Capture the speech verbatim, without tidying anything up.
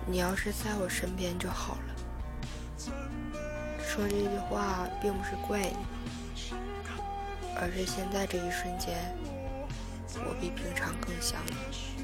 你要是在我身边就好了。说这句话并不是怪你，而是现在这一瞬间，我比平常更想你。